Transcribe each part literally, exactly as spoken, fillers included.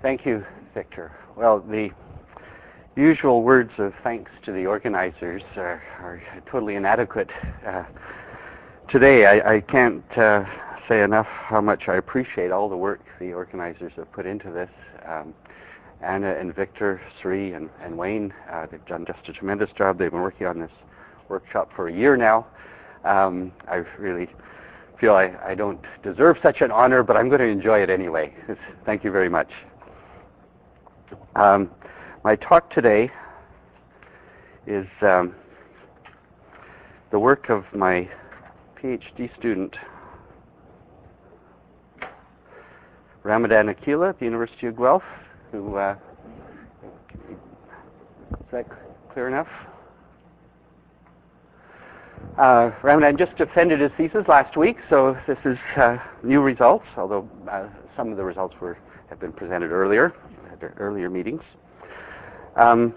Thank you, Victor. Well, the usual words of thanks to the organizers are, are totally inadequate. Uh, today, I, I can't uh, say enough how much I appreciate all the work the organizers have put into this. Um, Anna and Victor, Sri and, and Wayne, uh, they've done just a tremendous job. They've been working on this workshop for a year now. Um, I really feel I, I don't deserve such an honor, but I'm going to enjoy it anyway. Thank you very much. Um, my talk today is um, the work of my PhD student, Ramadan Akila at the University of Guelph, who, uh, is that clear enough? Uh, Ramadan just defended his thesis last week, so this is uh, new results, although uh, some of the results were have been presented earlier, at earlier meetings. Um,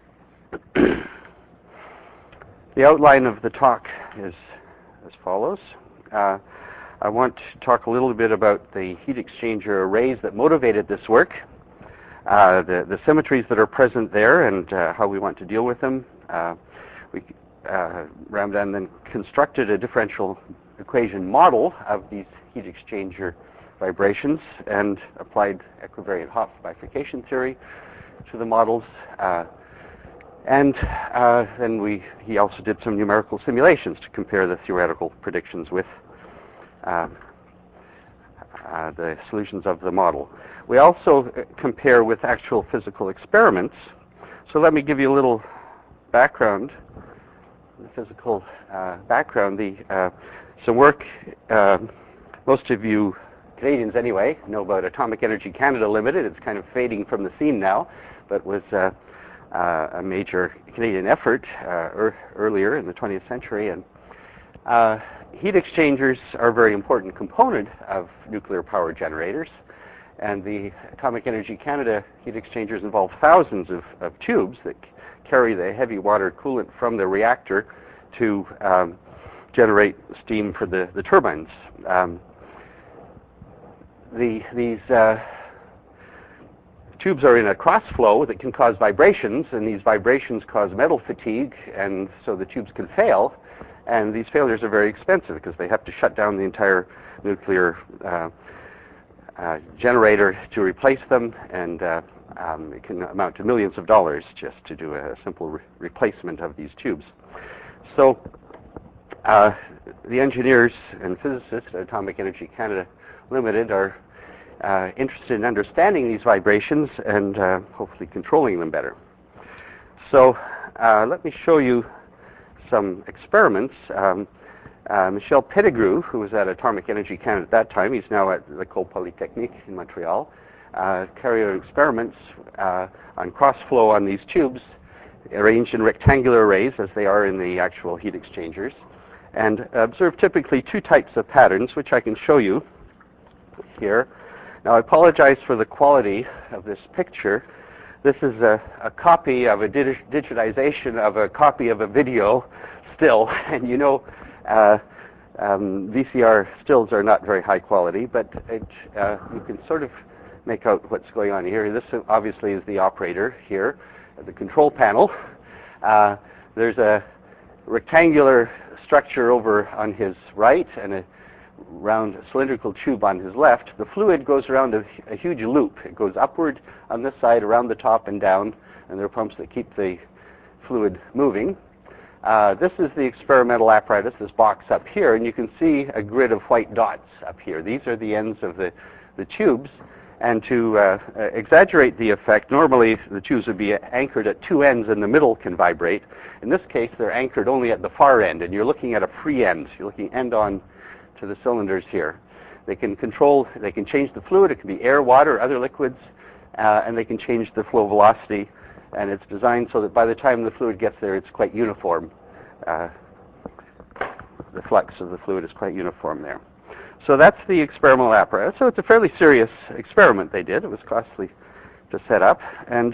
the outline of the talk is as follows. Uh, I want to talk a little bit about the heat exchanger arrays that motivated this work, uh, the, the symmetries that are present there, and uh, how we want to deal with them. Uh, we, uh, Ramadan then constructed a differential equation model of these heat exchanger vibrations and applied equivariant Hopf bifurcation theory to the models. Uh, and uh, then we, he also did some numerical simulations to compare the theoretical predictions with uh, uh, the solutions of the model. We also compare with actual physical experiments. So let me give you a little background, the physical uh, background. The, uh, some work, uh, most of you Canadians anyway know about Atomic Energy Canada Limited. It's kind of fading from the scene now, but was uh, uh, a major Canadian effort uh, er earlier in the twentieth century. And uh, heat exchangers are a very important component of nuclear power generators. And the Atomic Energy Canada heat exchangers involve thousands of, of tubes that carry the heavy water coolant from the reactor to um, generate steam for the, the turbines. Um, The, these uh, tubes are in a cross flow that can cause vibrations, and these vibrations cause metal fatigue, and so the tubes can fail. And these failures are very expensive because they have to shut down the entire nuclear uh, uh, generator to replace them, and uh, um, it can amount to millions of dollars just to do a simple re replacement of these tubes. So uh, the engineers and physicists at Atomic Energy Canada Limited are uh, interested in understanding these vibrations and uh, hopefully controlling them better. So uh, let me show you some experiments. Um, uh, Michel Pettigrew, who was at Atomic Energy Canada at that time, he's now at l'École Polytechnique in Montreal, uh, carried out experiments uh, on cross-flow on these tubes, arranged in rectangular arrays as they are in the actual heat exchangers, and observed typically two types of patterns, which I can show you here. Now, I apologize for the quality of this picture. This is a, a copy of a dig digitization of a copy of a video still, and you know uh, um, V C R stills are not very high quality, but it, uh, you can sort of make out what's going on here. This obviously is the operator here at the control panel. Uh, there's a rectangular structure over on his right and a round cylindrical tube on his left. The fluid goes around a, a huge loop. It goes upward on this side, around the top and down, and there are pumps that keep the fluid moving. Uh, this is the experimental apparatus, this box up here, and you can see a grid of white dots up here. These are the ends of the, the tubes, and to uh, uh, exaggerate the effect, normally the tubes would be anchored at two ends and the middle can vibrate. In this case, they're anchored only at the far end, and you're looking at a free end. You're looking end on to the cylinders here. They can control, they can change the fluid. It can be air, water, other liquids, uh, and they can change the flow velocity. And it's designed so that by the time the fluid gets there, it's quite uniform. Uh, the flux of the fluid is quite uniform there. So that's the experimental apparatus. So it's a fairly serious experiment they did. It was costly to set up. And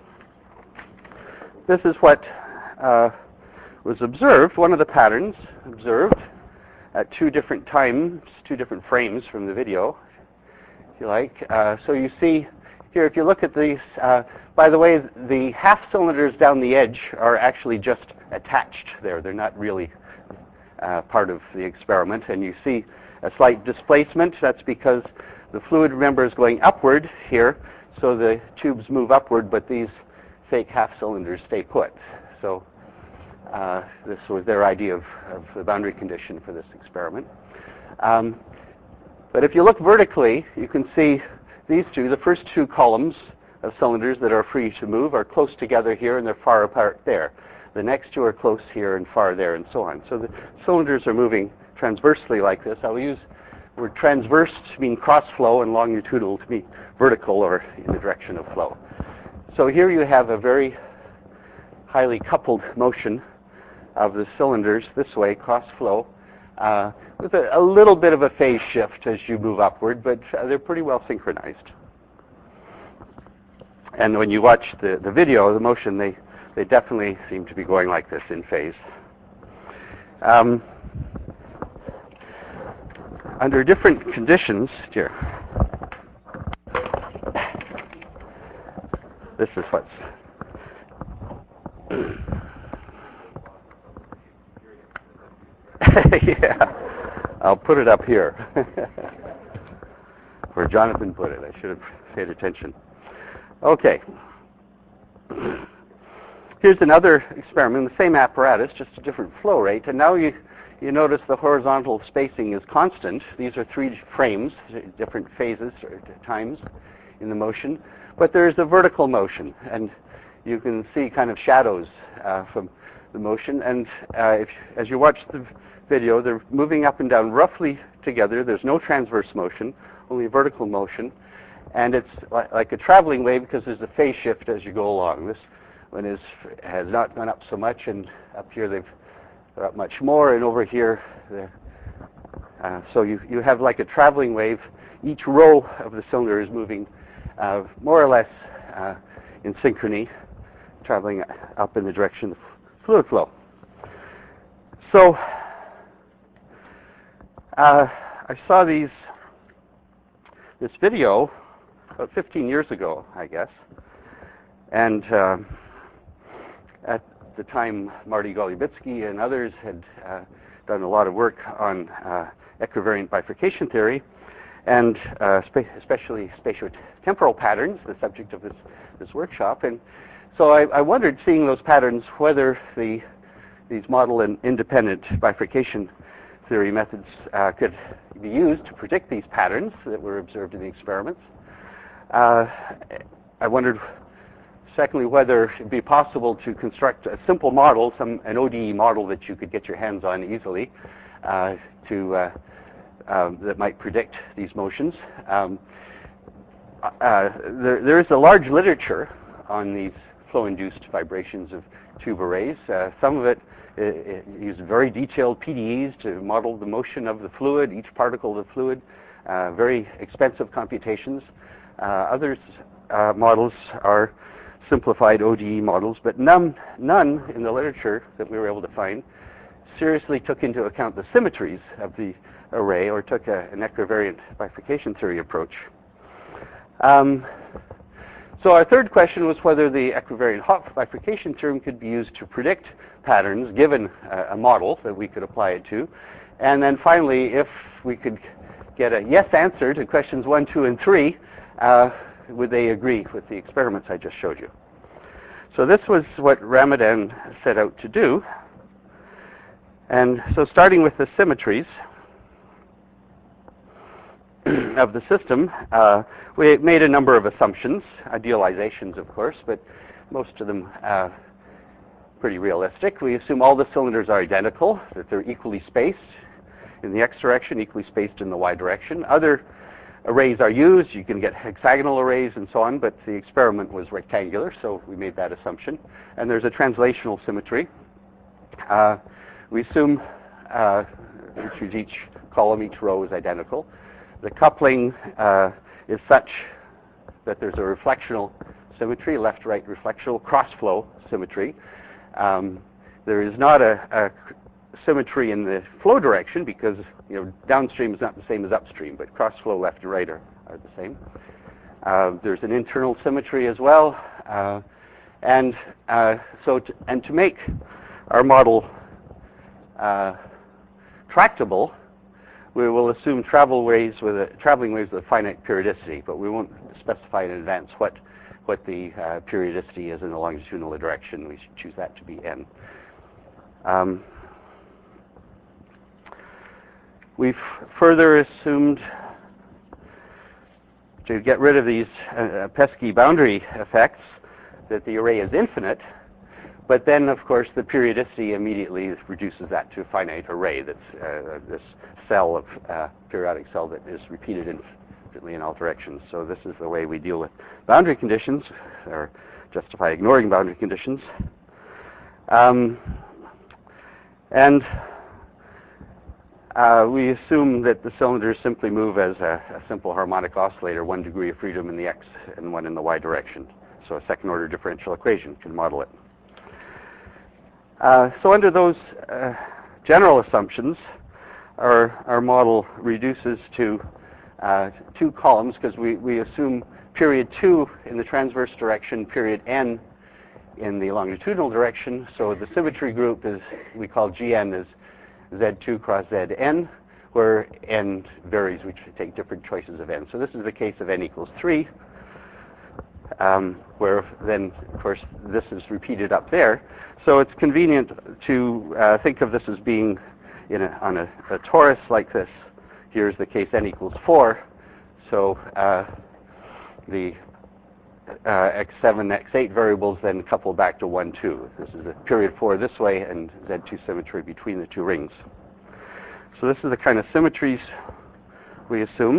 this is what uh, was observed, one of the patterns observed at two different times, two different frames from the video, if you like. Uh, so you see here, if you look at these, uh, by the way, the half cylinders down the edge are actually just attached there. They're not really uh, part of the experiment. And you see a slight displacement. That's because the fluid, remember, is going upward here, so the tubes move upward, but these fake half cylinders stay put. So uh, this was their idea of, of the boundary condition for this experiment. Um, but if you look vertically, you can see these two, the first two columns of cylinders that are free to move, are close together here and they're far apart there. The next two are close here and far there, and so on. So the cylinders are moving transversely like this. I'll use the word transverse to mean cross flow and longitudinal to mean vertical or in the direction of flow. So here you have a very highly coupled motion of the cylinders this way, cross flow, uh, with a, a little bit of a phase shift as you move upward, but uh, they're pretty well synchronized. And when you watch the, the video, the motion, they, they definitely seem to be going like this in phase. Um, under different conditions, here, this is what's yeah, I'll put it up here where Jonathan put it. I should have paid attention. Okay. Here's another experiment, the same apparatus, just a different flow rate. And now you, you notice the horizontal spacing is constant. These are three frames, different phases or times in the motion. But there's a vertical motion, and you can see kind of shadows uh, from the motion. And uh, if, as you watch the video, they're moving up and down roughly together. There's no transverse motion, only vertical motion. And it's li like a traveling wave because there's a phase shift as you go along. This one is, has not gone up so much, and up here they've they're up much more, and over here they're uh, so you, you have like a traveling wave. Each row of the cylinder is moving uh, more or less uh, in synchrony, traveling up in the direction of fluid flow. So uh, I saw these this video about fifteen years ago, I guess, and uh, at the time Marty Golubytsky and others had uh, done a lot of work on uh, equivariant bifurcation theory, and uh, spa especially spatiotemporal patterns, the subject of this, this workshop. And so I, I wondered, seeing those patterns, whether the, these model and independent bifurcation theory methods uh, could be used to predict these patterns that were observed in the experiments. Uh, I wondered, secondly, whether it would be possible to construct a simple model, some an O D E model that you could get your hands on easily, uh, to uh, um, that might predict these motions. Um, uh, there, there is a large literature on these flow-induced vibrations of tube arrays. Uh, some of it, it, it used very detailed P D Es to model the motion of the fluid, each particle of the fluid, uh, very expensive computations. Uh, others uh, models are simplified O D E models, but none, none in the literature that we were able to find seriously took into account the symmetries of the array or took a, an equivariant bifurcation theory approach. Um, so our third question was whether the equivariant Hopf bifurcation theorem could be used to predict patterns given uh, a model that we could apply it to. And then finally, if we could get a yes answer to questions one, two, and three, uh, would they agree with the experiments I just showed you? So this was what Ramadan set out to do. And so starting with the symmetries of the system, uh, we made a number of assumptions, idealizations of course, but most of them uh, pretty realistic. We assume all the cylinders are identical, that they're equally spaced in the x direction, equally spaced in the y direction. Other arrays are used. You can get hexagonal arrays and so on, but the experiment was rectangular, so we made that assumption. And there's a translational symmetry. Uh, we assume uh, each, each column, each row is identical. The coupling uh, is such that there's a reflectional symmetry, left-right reflectional, cross-flow symmetry. Um, there is not a, a symmetry in the flow direction because, you know, downstream is not the same as upstream, but cross-flow left and right are, are the same. Uh, there's an internal symmetry as well. Uh, and uh, so, to, and to make our model uh, tractable, we will assume travel waves with a, traveling waves with a finite periodicity, but we won't specify in advance what, what the uh, periodicity is in the longitudinal direction. We should choose that to be n. Um, we've further assumed to get rid of these uh, pesky boundary effects that the array is infinite, but then, of course, the periodicity immediately reduces that to a finite array. That's uh, this cell of uh, periodic cell that is repeated infinitely in all directions. So this is the way we deal with boundary conditions, or justify ignoring boundary conditions. Um, and uh, we assume that the cylinders simply move as a, a simple harmonic oscillator, one degree of freedom in the x and one in the y direction. So a second-order differential equation can model it. Uh, so under those uh, general assumptions, our, our model reduces to uh, two columns, because we, we assume period two in the transverse direction, period n in the longitudinal direction. So the symmetry group is, we call G N as Z two cross Z N, where n varies. We take different choices of n. So this is the case of n equals three. Um, where then, of course, this is repeated up there. So it's convenient to uh, think of this as being in a, on a, a torus like this. Here's the case n equals four. So uh, the uh, x seven, x eight variables then couple back to one, two. This is a period four this way and Z two symmetry between the two rings. So this is the kind of symmetries we assume.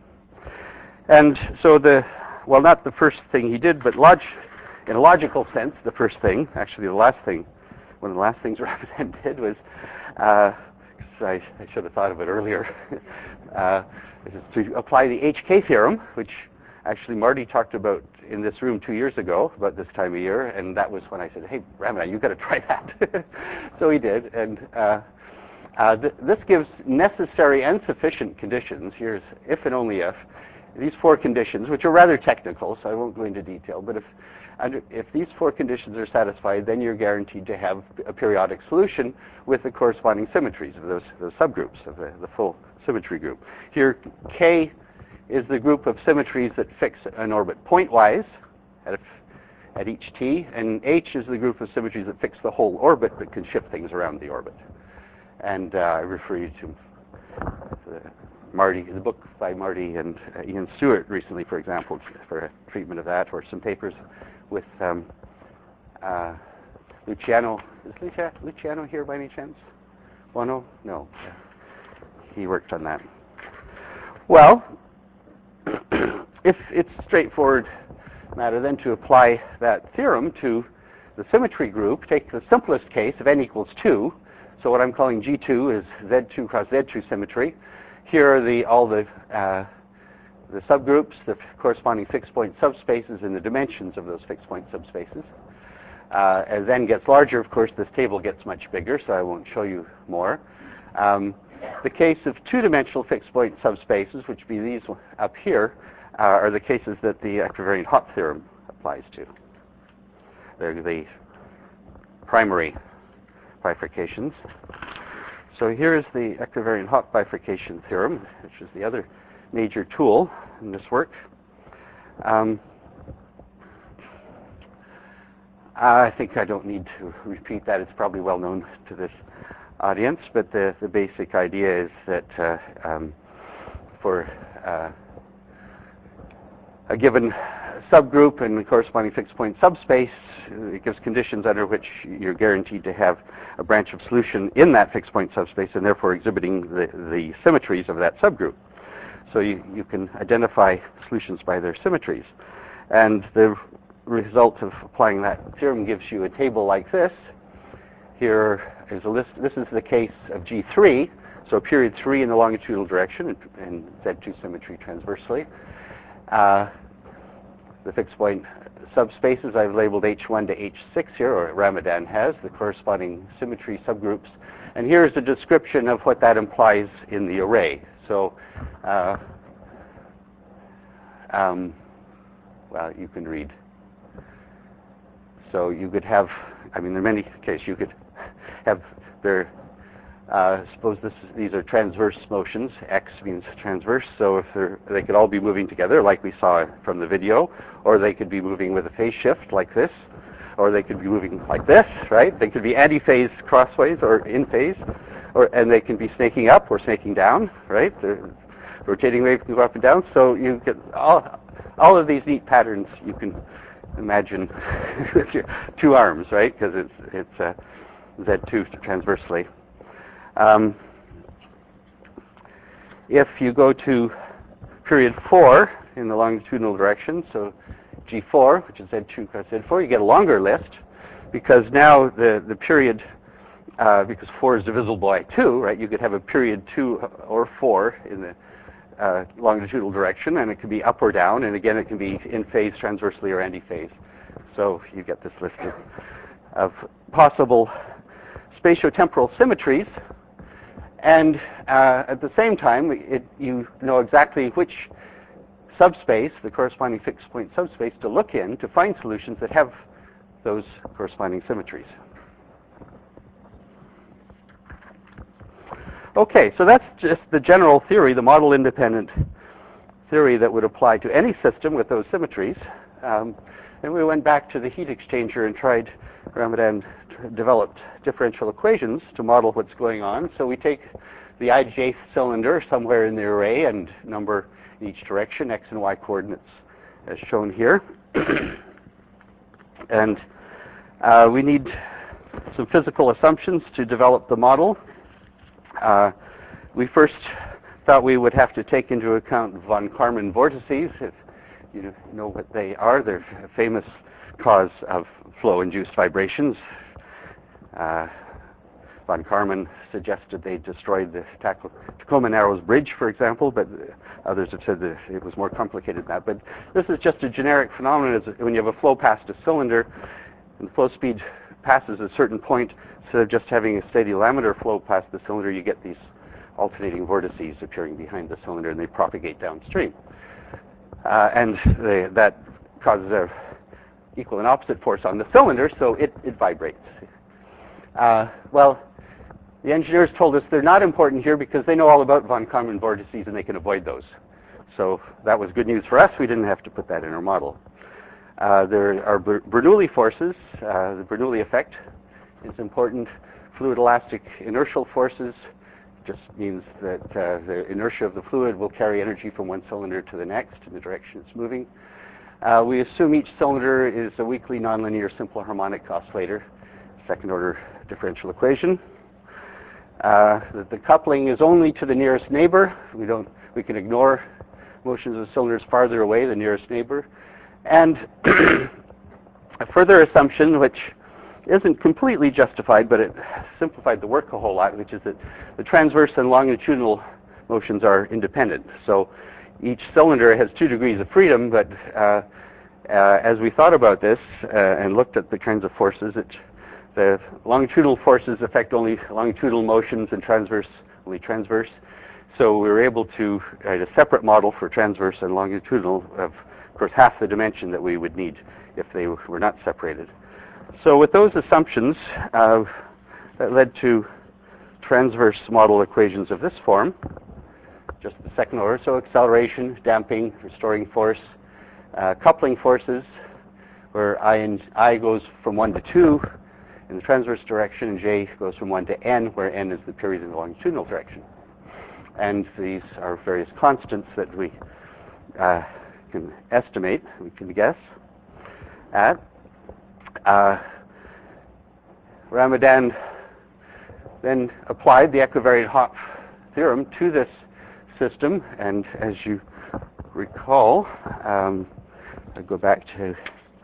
And so the Well, not the first thing he did, but log in a logical sense, the first thing, actually the last thing, one of the last things Ramadan did was, uh, I, I should have thought of it earlier, uh, is to apply the H K theorem, which actually Marty talked about in this room two years ago, about this time of year, and that was when I said, hey, Ramadan, you've got to try that. So he did, and uh, uh, th this gives necessary and sufficient conditions. Here's if and only if. These four conditions, which are rather technical, so I won't go into detail, but if, under, if these four conditions are satisfied, then you're guaranteed to have a periodic solution with the corresponding symmetries of those, those subgroups of the, the full symmetry group. Here, K is the group of symmetries that fix an orbit pointwise at, a, at each t, and H is the group of symmetries that fix the whole orbit but can shift things around the orbit. And uh, I refer you to the Marty, the book by Marty and uh, Ian Stewart recently, for example, for a treatment of that, or some papers with um, uh, Luciano. Is Lucia, Luciano here by any chance? Bono? No. He worked on that. Well, if it's straightforward matter then to apply that theorem to the symmetry group, take the simplest case of n equals two. So what I'm calling G two is Z two cross Z two symmetry. Here are the, all the, uh, the subgroups, the corresponding fixed point subspaces, and the dimensions of those fixed point subspaces. Uh, as n gets larger, of course, this table gets much bigger, so I won't show you more. Um, the case of two-dimensional fixed point subspaces, which would be these up here, uh, are the cases that the equivariant Hopf theorem applies to. They're the primary bifurcations. So here is the equivariant Hopf bifurcation theorem, which is the other major tool in this work. Um, I think I don't need to repeat that. It's probably well known to this audience, but the, the basic idea is that uh, um, for uh, a given subgroup and the corresponding fixed point subspace, it gives conditions under which you're guaranteed to have a branch of solution in that fixed point subspace and therefore exhibiting the, the symmetries of that subgroup. So you, you can identify solutions by their symmetries. And the result of applying that theorem gives you a table like this. Here is a list. This is the case of G three, so period three in the longitudinal direction and, and Z two symmetry transversely. Uh, the fixed point subspaces I've labeled H one to H six here, or Ramadan has, the corresponding symmetry subgroups. And here's a description of what that implies in the array. So uh, um, well, you can read. So you could have, I mean, in many cases, you could have their, uh, suppose this is, these are transverse motions. X means transverse, so if they're, they could all be moving together like we saw from the video, or they could be moving with a phase shift like this, or they could be moving like this, right? They could be anti-phase crossways or in phase, or, and they can be snaking up or snaking down, right? The rotating wave can go up and down, so you get all, all of these neat patterns you can imagine with your two arms, right? Because it's, it's uh, Z two transversely. Um, if you go to period four in the longitudinal direction, so G four, which is Z two cross Z four, you get a longer list because now the, the period, uh, because four is divisible by two, right? You could have a period two or four in the uh, longitudinal direction, and it can be up or down, and again, it can be in phase transversely or anti-phase. So you get this list of, of possible spatiotemporal symmetries, and uh, at the same time, it, you know exactly which subspace, the corresponding fixed point subspace, to look in to find solutions that have those corresponding symmetries. Okay, so that's just the general theory, the model-independent theory that would apply to any system with those symmetries. Um, and we went back to the heat exchanger and tried, Ramadan developed differential equations to model what's going on. So we take the ijth cylinder somewhere in the array and number in each direction, x and y coordinates as shown here. And uh, we need some physical assumptions to develop the model. Uh, we first thought we would have to take into account von Karman vortices. If you know what they are, they're a famous cause of flow-induced vibrations. Uh, von Karman suggested they destroyed the Tacoma Narrows Bridge, for example, but others have said that it was more complicated than that. But this is just a generic phenomenon. When you have a flow past a cylinder, and the flow speed passes a certain point, instead of just having a steady laminar flow past the cylinder, you get these alternating vortices appearing behind the cylinder, and they propagate downstream. Uh, and they, that causes a equal and opposite force on the cylinder, so it, it vibrates. Uh, well, the engineers told us they're not important here because they know all about von Karman vortices and they can avoid those. So that was good news for us. We didn't have to put that in our model. Uh, there are Bernoulli forces. Uh, the Bernoulli effect is important. Fluid elastic inertial forces just means that uh, the inertia of the fluid will carry energy from one cylinder to the next in the direction it's moving. Uh, we assume each cylinder is a weakly nonlinear simple harmonic oscillator, second order differential equation. Uh, the, the coupling is only to the nearest neighbor. We don't. We can ignore motions of cylinders farther away, the nearest neighbor. And a further assumption, which isn't completely justified, but it simplified the work a whole lot, which is that the transverse and longitudinal motions are independent. So each cylinder has two degrees of freedom, but uh, uh, as we thought about this uh, and looked at the kinds of forces, it, the longitudinal forces affect only longitudinal motions and transverse only transverse. So we were able to write a separate model for transverse and longitudinal of, of course, half the dimension that we would need if they were not separated. So with those assumptions, uh, that led to transverse model equations of this form, just the second order. So acceleration, damping, restoring force, uh, coupling forces, where I, and I goes from one to two in the transverse direction, and J goes from one to N, where N is the period in the longitudinal direction. And these are various constants that we uh, can estimate, we can guess at. Uh, Ramadan then applied the equivariant Hopf theorem to this system, and as you recall, um, I go back to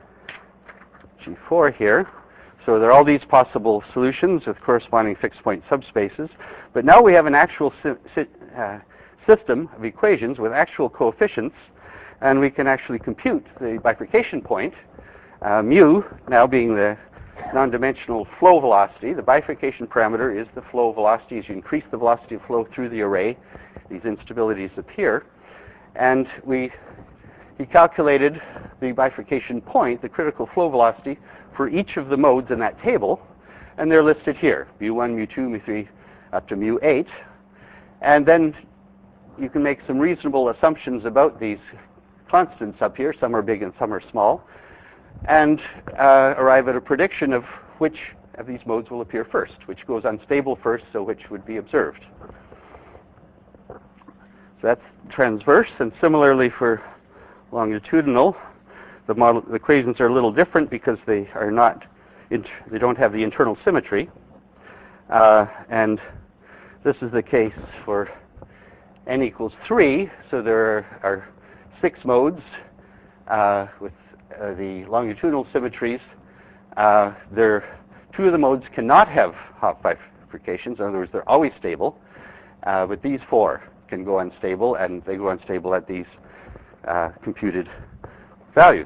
G four here. So there are all these possible solutions with corresponding fixed point subspaces, but now we have an actual si si uh, system of equations with actual coefficients, and we can actually compute the bifurcation point, uh, mu now being the non-dimensional flow velocity. The bifurcation parameter is the flow velocity. As you increase the velocity of flow through the array, these instabilities appear. And we he calculated the bifurcation point, the critical flow velocity, for each of the modes in that table, and they're listed here, mu one, mu two, mu three, up to mu eight. And then you can make some reasonable assumptions about these constants up here. Some are big and some are small, and uh, arrive at a prediction of which of these modes will appear first, which goes unstable first, so which would be observed. So that's transverse, and similarly for longitudinal, the model the equations are a little different because they are not int they don't have the internal symmetry, uh, and this is the case for n equals three. So there are, are six modes uh, with uh, the longitudinal symmetries. Uh, there, two of the modes cannot have Hopf bifurcations. In other words, they're always stable. Uh, but these four can go unstable, and they go unstable at these uh, computed values.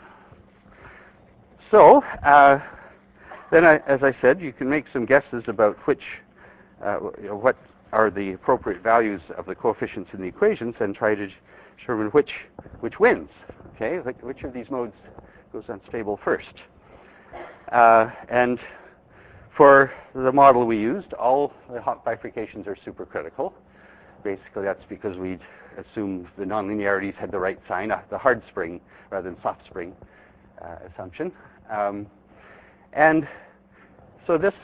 So uh, then, I, as I said, you can make some guesses about which, uh, you know, what are the appropriate values of the coefficients in the equations, and try to determine which which wins. Okay, like which of these modes goes unstable first. Uh, and for the model we used, all the Hopf bifurcations are supercritical. Basically, that's because we assumed the nonlinearities had the right sign, uh, the hard spring rather than soft spring uh, assumption. Um, and so this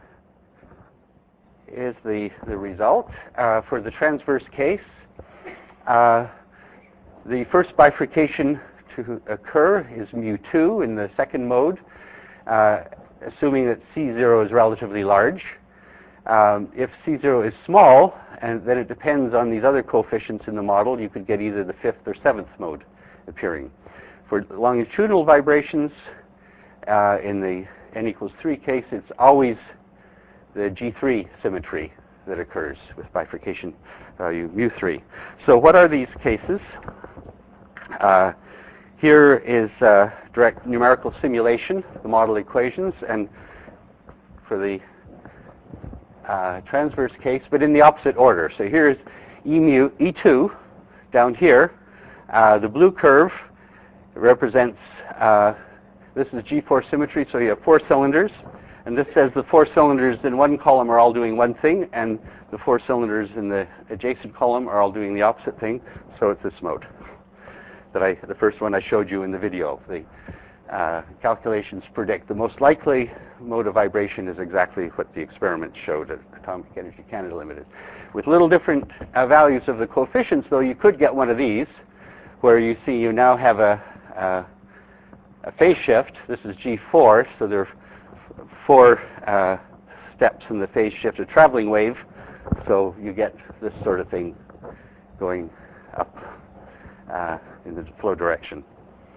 is the, the result. Uh, for the transverse case, uh, the first bifurcation to occur is mu two in the second mode, uh, assuming that C zero is relatively large. Um, if C zero is small, and then it depends on these other coefficients in the model, you could get either the fifth or seventh mode appearing. For longitudinal vibrations, uh, in the n equals three case, it's always the G three symmetry that occurs with bifurcation value mu three. So what are these cases? Uh, here is uh, direct numerical simulation, the model equations, and for the uh, transverse case, but in the opposite order. So here's E mu, E two down here. Uh, the blue curve represents, uh, this is G four symmetry, so you have four cylinders. And this says the four cylinders in one column are all doing one thing, and the four cylinders in the adjacent column are all doing the opposite thing. So it's this mode that I, the first one I showed you in the video. The uh, calculations predict the most likely mode of vibration is exactly what the experiment showed at Atomic Energy Canada Limited. With little different uh, values of the coefficients, though, you could get one of these, where you see you now have a, a, a phase shift. This is G four, so there are four uh, steps in the phase shift, a traveling wave, so you get this sort of thing going up uh, in the flow direction.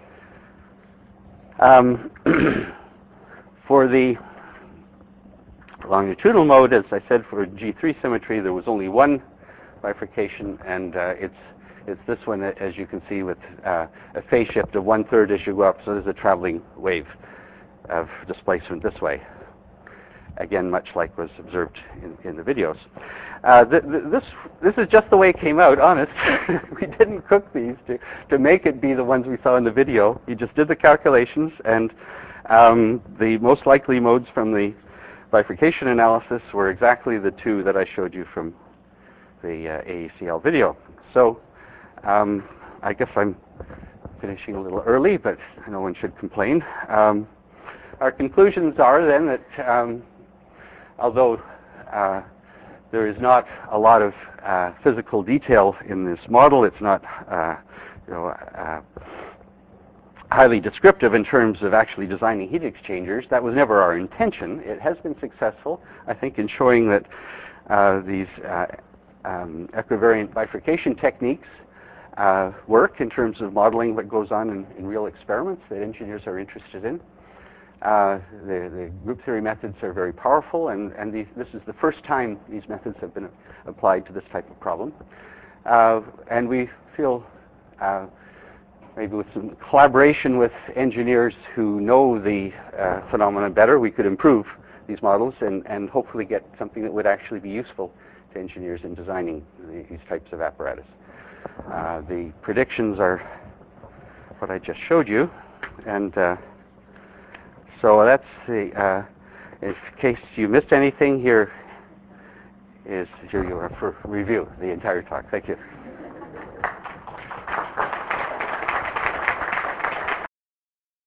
Um, for the longitudinal mode, as I said, for G three symmetry, there was only one bifurcation, and uh, it's it's this one, as you can see, with uh, a phase shift of one third as you go up. So there's a traveling wave of displacement this way. Again, much like was observed in, in the videos. Uh, th th this this is just the way it came out, honest. We didn't cook these to, to make it be the ones we saw in the video. We just did the calculations, and um, the most likely modes from the bifurcation analysis were exactly the two that I showed you from the uh, A E C L video. So um, I guess I'm finishing a little early, but no one should complain. Um, Our conclusions are then that um, although uh, there is not a lot of uh, physical detail in this model, it's not uh, you know, uh, highly descriptive in terms of actually designing heat exchangers. That was never our intention. It has been successful, I think, in showing that uh, these uh, um, equivariant bifurcation techniques uh, work in terms of modeling what goes on in, in real experiments that engineers are interested in. Uh, the, the group theory methods are very powerful, and, and these, this is the first time these methods have been applied to this type of problem. Uh, and we feel uh, maybe with some collaboration with engineers who know the uh, phenomena better, we could improve these models and, and hopefully get something that would actually be useful to engineers in designing the, these types of apparatus. Uh, the predictions are what I just showed you. And uh, so that's the, uh, in case you missed anything, here is, here you are for review, the entire talk. Thank you.